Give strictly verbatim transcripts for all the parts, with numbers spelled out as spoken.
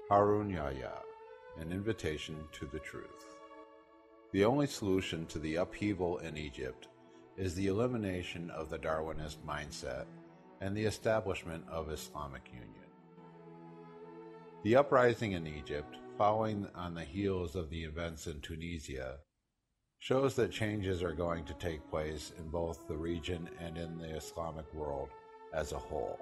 Harun Yahya, An Invitation to the Truth. The only solution to the upheaval in Egypt is the elimination of the Darwinist mindset and the establishment of Islamic Union. The uprising in Egypt, following on the heels of the events in Tunisia, shows that changes are going to take place in both the region and in the Islamic world as a whole.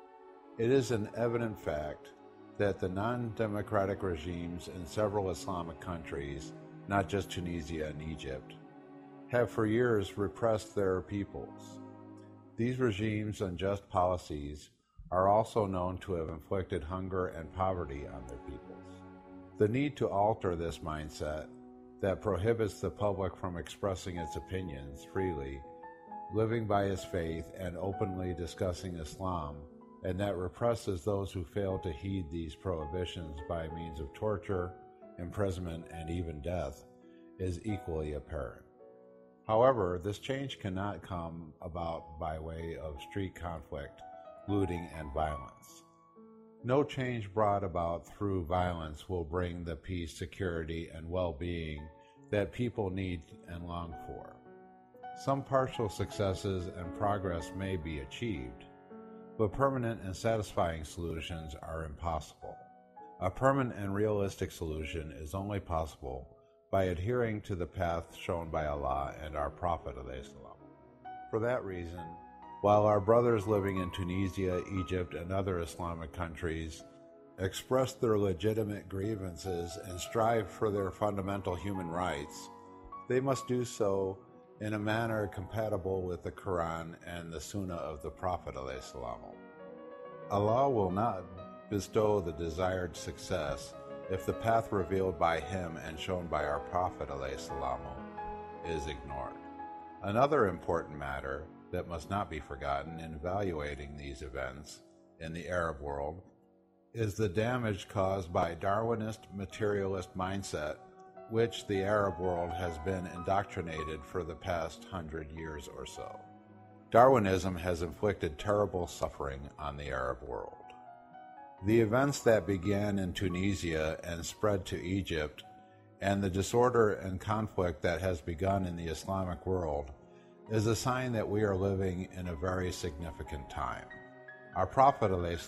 It is an evident fact that the non-democratic regimes in several Islamic countries, not just Tunisia and Egypt, have for years repressed their peoples. These regimes' unjust policies are also known to have inflicted hunger and poverty on their peoples. The need to alter this mindset that prohibits the public from expressing its opinions freely, living by its faith, and openly discussing Islam, and that represses those who fail to heed these prohibitions by means of torture, imprisonment, and even death, is equally apparent. However, this change cannot come about by way of street conflict, looting, and violence. No change brought about through violence will bring the peace, security, and well-being that people need and long for. Some partial successes and progress may be achieved, but permanent and satisfying solutions are impossible. A permanent and realistic solution is only possible by adhering to the path shown by Allah and our Prophet ﷺ. For that reason, while our brothers living in Tunisia, Egypt, and other Islamic countries express their legitimate grievances and strive for their fundamental human rights, they must do so in a manner compatible with the Quran and the Sunnah of the Prophet ﷺ. Allah will not bestow the desired success if the path revealed by Him and shown by our Prophet ﷺ is ignored. Another important matter that must not be forgotten in evaluating these events in the Arab world is the damage caused by Darwinist materialist mindset, which the Arab world has been indoctrinated for the past hundred years or so. Darwinism has inflicted terrible suffering on the Arab world. The events that began in Tunisia and spread to Egypt, and the disorder and conflict that has begun in the Islamic world, is a sign that we are living in a very significant time. Our Prophet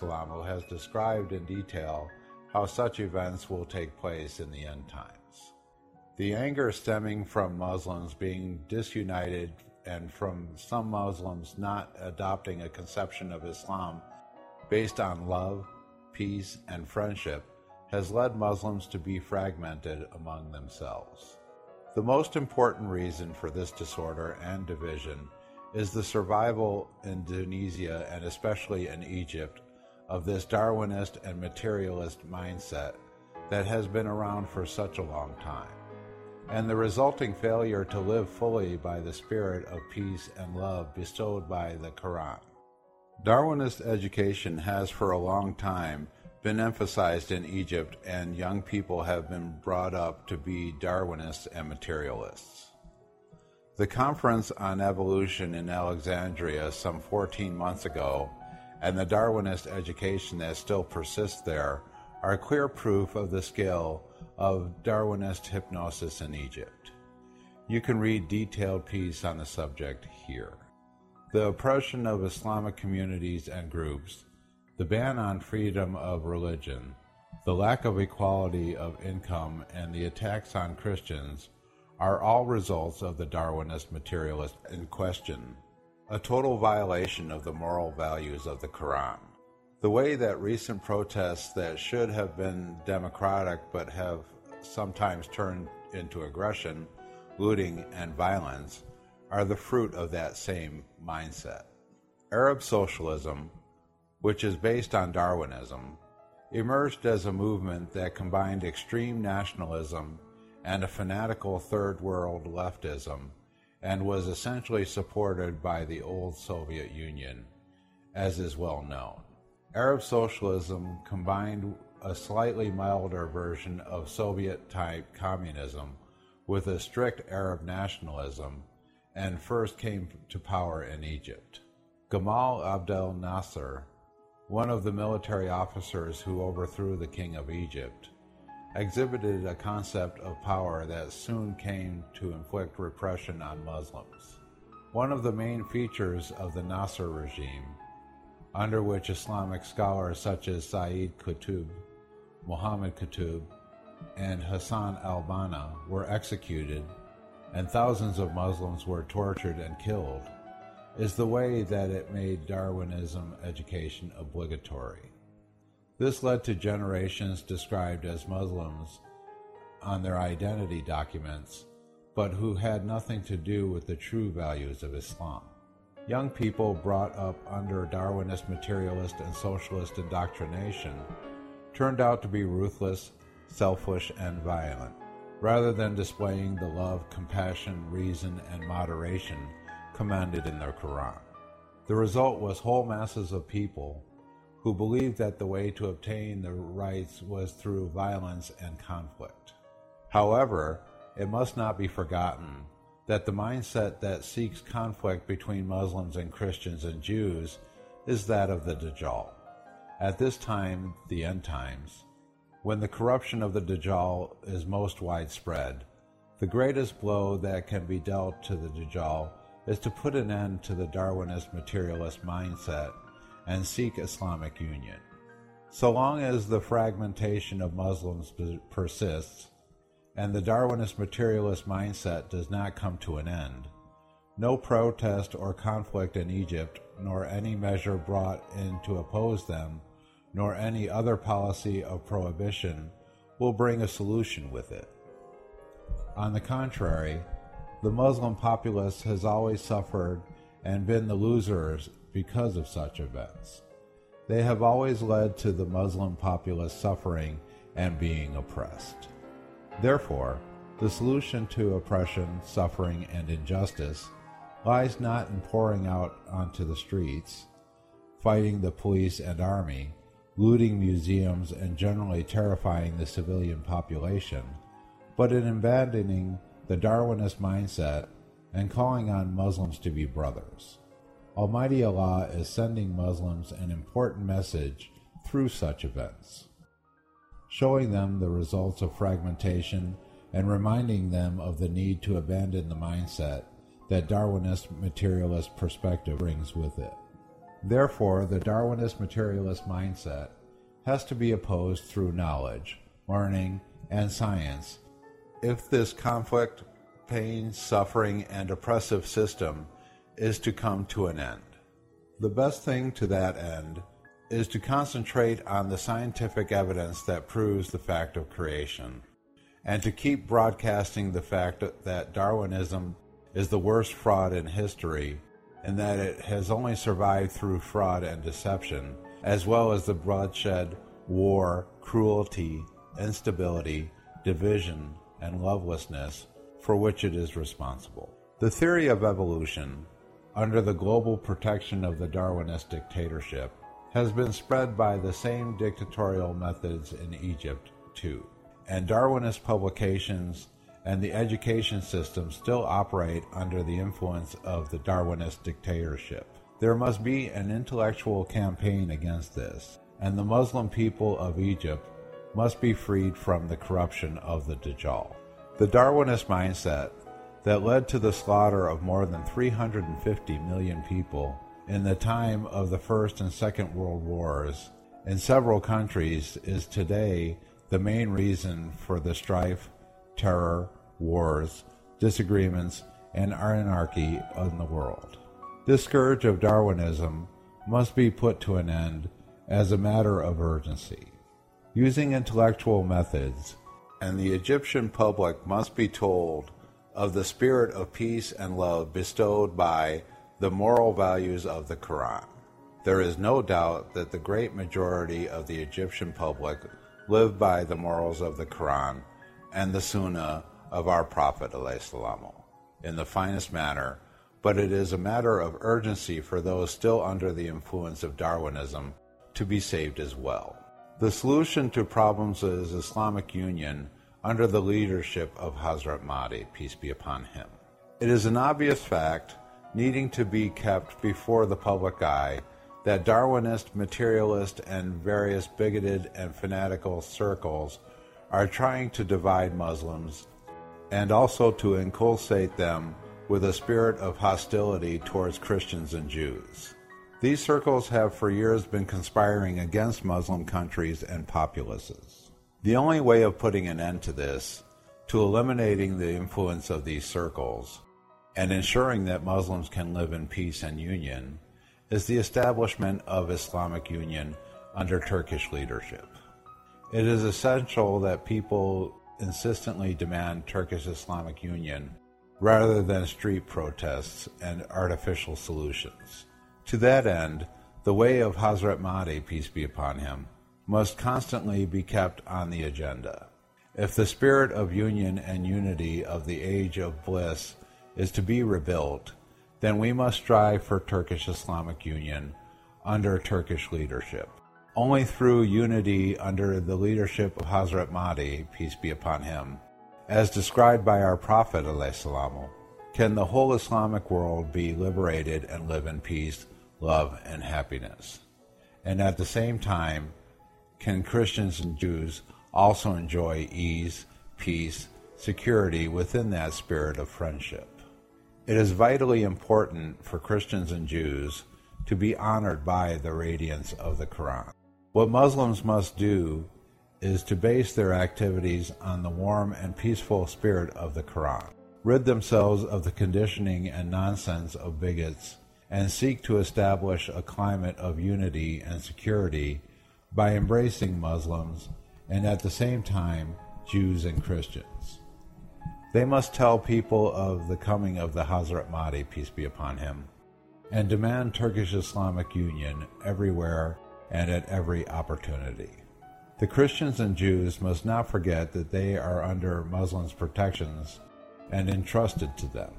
ﷺ has described in detail how such events will take place in the end times. The anger stemming from Muslims being disunited and from some Muslims not adopting a conception of Islam based on love, peace, and friendship has led Muslims to be fragmented among themselves. The most important reason for this disorder and division is the survival in Tunisia and especially in Egypt of this Darwinist and materialist mindset that has been around for such a long time, and the resulting failure to live fully by the spirit of peace and love bestowed by the Quran. Darwinist education has for a long time been emphasized in Egypt, and young people have been brought up to be Darwinists and materialists. The conference on evolution in Alexandria some fourteen months ago and the Darwinist education that still persists there are clear proof of the skill of Darwinist hypnosis in Egypt. You can read detailed piece on the subject here. The oppression of Islamic communities and groups, the ban on freedom of religion, the lack of equality of income, and the attacks on Christians are all results of the Darwinist materialist in question, a total violation of the moral values of the Quran. The way that recent protests that should have been democratic but have sometimes turned into aggression, looting, and violence are the fruit of that same mindset. Arab socialism, which is based on Darwinism, emerged as a movement that combined extreme nationalism and a fanatical third world leftism, and was essentially supported by the old Soviet Union, as is well known. Arab socialism combined a slightly milder version of Soviet-type communism with a strict Arab nationalism, and first came to power in Egypt. Gamal Abdel Nasser one of the military officers who overthrew the king of Egypt, exhibited a concept of power that soon came to inflict repression on Muslims. One of the main features of the Nasser regime, under which Islamic scholars such as Sayyid Qutb, Muhammad Qutb, and Hassan al-Banna were executed, and thousands of Muslims were tortured and killed, is the way that it made Darwinism education obligatory. This led to generations described as Muslims on their identity documents, but who had nothing to do with the true values of Islam. Young people brought up under Darwinist materialist and socialist indoctrination turned out to be ruthless, selfish, and violent, rather than displaying the love, compassion, reason, and moderation commanded in the Quran. The result was whole masses of people who believed that the way to obtain their rights was through violence and conflict. However, it must not be forgotten that the mindset that seeks conflict between Muslims and Christians and Jews is that of the Dajjal. At this time, the end times, when the corruption of the Dajjal is most widespread, the greatest blow that can be dealt to the Dajjal is to put an end to the Darwinist materialist mindset and seek Islamic union. So long as the fragmentation of Muslims persists and the Darwinist materialist mindset does not come to an end, no protest or conflict in Egypt, nor any measure brought in to oppose them, nor any other policy of prohibition will bring a solution with it. On the contrary, the Muslim populace has always suffered and been the losers because of such events. They have always led to the Muslim populace suffering and being oppressed. Therefore, the solution to oppression, suffering, and injustice lies not in pouring out onto the streets, fighting the police and army, looting museums, and generally terrifying the civilian population, but in abandoning the Darwinist mindset and calling on Muslims to be brothers. Almighty Allah is sending Muslims an important message through such events, showing them the results of fragmentation and reminding them of the need to abandon the mindset that Darwinist materialist perspective brings with it. Therefore, the Darwinist materialist mindset has to be opposed through knowledge, learning, and science if this conflict, pain, suffering, and oppressive system is to come to an end. The best thing to that end is to concentrate on the scientific evidence that proves the fact of creation, and to keep broadcasting the fact that Darwinism is the worst fraud in history, and that it has only survived through fraud and deception, as well as the bloodshed, war, cruelty, instability, division, and lovelessness for which it is responsible. The theory of evolution, under the global protection of the Darwinist dictatorship, has been spread by the same dictatorial methods in Egypt too, and Darwinist publications and the education system still operate under the influence of the Darwinist dictatorship. There must be an intellectual campaign against this, and the Muslim people of Egypt must be freed from the corruption of the Dajjal. The Darwinist mindset that led to the slaughter of more than three hundred fifty million people in the time of the First and Second World Wars in several countries is today the main reason for the strife, terror, wars, disagreements, and anarchy in the world. This scourge of Darwinism must be put to an end as a matter of urgency. Using intellectual methods, and the Egyptian public must be told of the spirit of peace and love bestowed by the moral values of the Quran. There is no doubt that the great majority of the Egyptian public live by the morals of the Quran and the Sunnah of our Prophet ﷺ in the finest manner, but it is a matter of urgency for those still under the influence of Darwinism to be saved as well. The solution to problems is Islamic union under the leadership of Hazrat Mahdi, peace be upon him. It is an obvious fact, needing to be kept before the public eye, that Darwinist, materialist, and various bigoted and fanatical circles are trying to divide Muslims and also to inculcate them with a spirit of hostility towards Christians and Jews. These circles have for years been conspiring against Muslim countries and populaces. The only way of putting an end to this, to eliminating the influence of these circles, and ensuring that Muslims can live in peace and union, is the establishment of Islamic Union under Turkish leadership. It is essential that people insistently demand Turkish Islamic Union rather than street protests and artificial solutions. To that end, the way of Hazrat Mahdi, peace be upon him, must constantly be kept on the agenda. If the spirit of union and unity of the age of bliss is to be rebuilt, then we must strive for Turkish Islamic Union under Turkish leadership. Only through unity under the leadership of Hazrat Mahdi, peace be upon him, as described by our Prophet ﷺ, can the whole Islamic world be liberated and live in peace, love, and happiness. And at the same time, can Christians and Jews also enjoy ease, peace, security within that spirit of friendship. It is vitally important for Christians and Jews to be honored by the radiance of the Quran. What Muslims must do is to base their activities on the warm and peaceful spirit of the Quran, rid themselves of the conditioning and nonsense of bigots, and seek to establish a climate of unity and security by embracing Muslims and at the same time Jews and Christians. They must tell people of the coming of the Hazrat Mahdi, peace be upon him, and demand Turkish Islamic Union everywhere and at every opportunity. The Christians and Jews must not forget that they are under Muslims' protections and entrusted to them.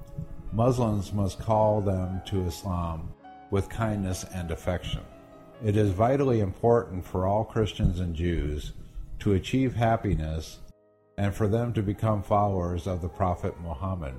Muslims must call them to Islam with kindness and affection. It is vitally important for all Christians and Jews to achieve happiness and for them to become followers of the Prophet Muhammad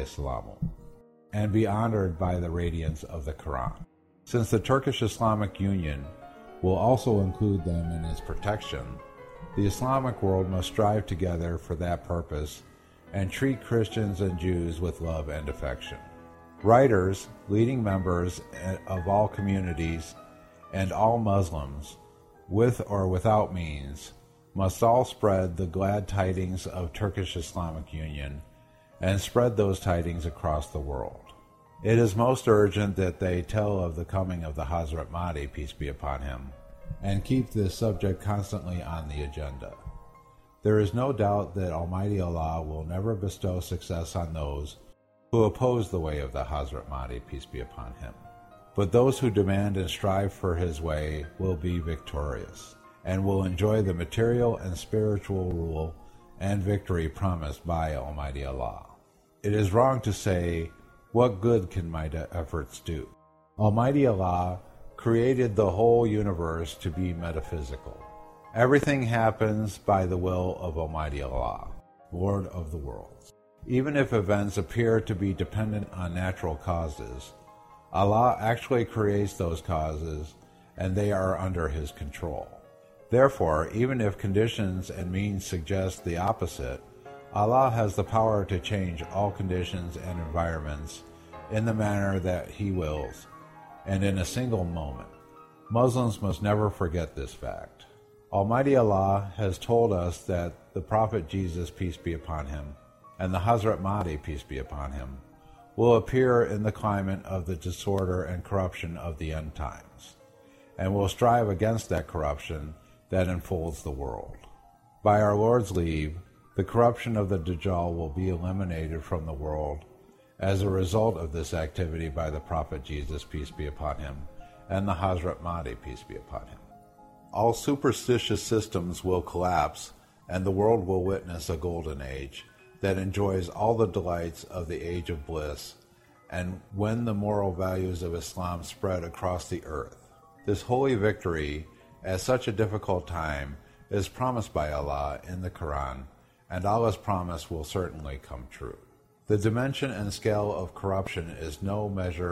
ﷺ and be honored by the radiance of the Quran. Since the Turkish Islamic Union will also include them in its protection, the Islamic world must strive together for that purpose and treat Christians and Jews with love and affection. Writers, leading members of all communities, and all Muslims, with or without means, must all spread the glad tidings of Turkish Islamic Union and spread those tidings across the world. It is most urgent that they tell of the coming of the Hazrat Mahdi, peace be upon him, and keep this subject constantly on the agenda. There is no doubt that Almighty Allah will never bestow success on those who oppose the way of the Hazrat Mahdi, peace be upon him. But those who demand and strive for his way will be victorious, and will enjoy the material and spiritual rule and victory promised by Almighty Allah. It is wrong to say, what good can my efforts do? Almighty Allah created the whole universe to be metaphysical. Everything happens by the will of Almighty Allah, Lord of the worlds. Even if events appear to be dependent on natural causes, Allah actually creates those causes, and they are under His control. Therefore, even if conditions and means suggest the opposite, Allah has the power to change all conditions and environments in the manner that He wills, and in a single moment. Muslims must never forget this fact. Almighty Allah has told us that the Prophet Jesus, peace be upon him, and the Hazrat Mahdi, peace be upon him, will appear in the climate of the disorder and corruption of the end times, and will strive against that corruption that enfolds the world. By our Lord's leave, the corruption of the Dajjal will be eliminated from the world as a result of this activity by the Prophet Jesus, peace be upon him, and the Hazrat Mahdi, peace be upon him. All superstitious systems will collapse, and the world will witness a golden age that enjoys all the delights of the age of bliss, and when the moral values of Islam spread across the earth. This holy victory, at such a difficult time, is promised by Allah in the Quran, and Allah's promise will certainly come true. The dimension and scale of corruption is no measure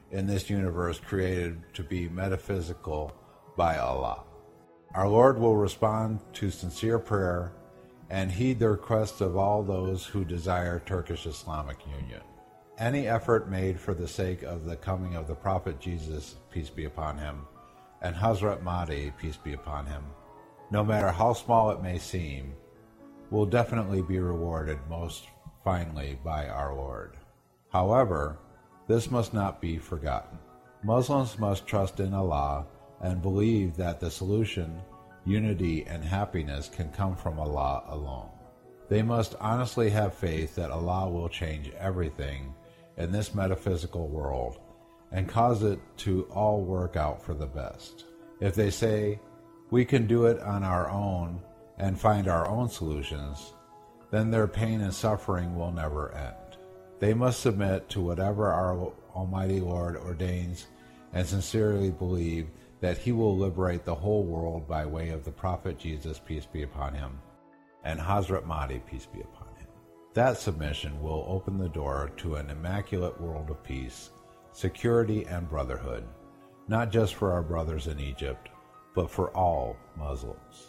in this universe created to be metaphysical by Allah. Our Lord will respond to sincere prayer and heed the requests of all those who desire Turkish Islamic Union. Any effort made for the sake of the coming of the Prophet Jesus, peace be upon him, and Hazrat Mahdi, peace be upon him, no matter how small it may seem, will definitely be rewarded most finely by our Lord. However, this must not be forgotten. Muslims must trust in Allah and believe that the solution, unity, and happiness can come from Allah alone. They must honestly have faith that Allah will change everything in this metaphysical world and cause it to all work out for the best. If they say, we can do it on our own and find our own solutions, then their pain and suffering will never end. They must submit to whatever our Almighty Lord ordains and sincerely believe that He will liberate the whole world by way of the Prophet Jesus, peace be upon him, and Hazrat Mahdi, peace be upon him. That submission will open the door to an immaculate world of peace, security, and brotherhood, not just for our brothers in Egypt, but for all Muslims.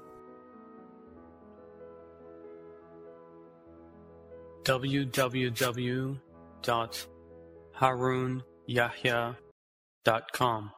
w w w dot harun yahya dot com